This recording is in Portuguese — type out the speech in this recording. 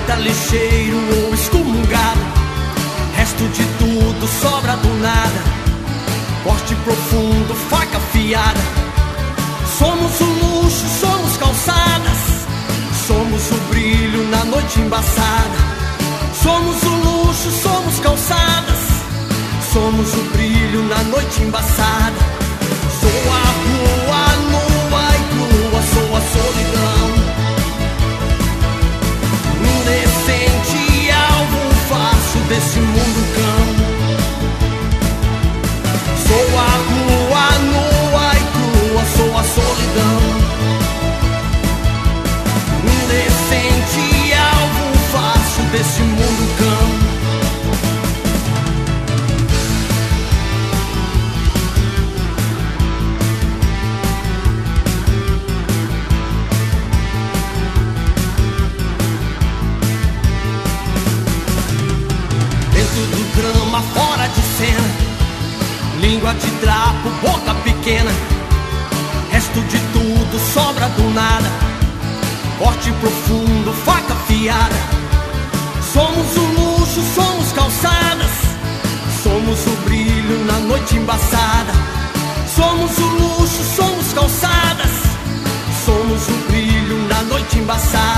Baita lixeiro ou excomungado, resto de tudo sobra do nada. Corte profundo, faca afiada. Somos o luxo, somos calçadas. Somos o brilho na noite embaçada. Somos o luxo, somos calçadas. Somos o brilho na noite embaçada. Sou a rua nua e crua, sou a solidão. Indecente alvo fácil desse mundo cão. Sou a rua nua e crua, sou a solidão. Indecente alvo fácil desse mundo cão. Fora de cena, língua de trapo, boca pequena, resto de tudo sobra do nada. Corte profundo, faca afiada. Somos o luxo, somos calçadas. Somos o brilho na noite embaçada. Somos o luxo, somos calçadas. Somos o brilho na noite embaçada.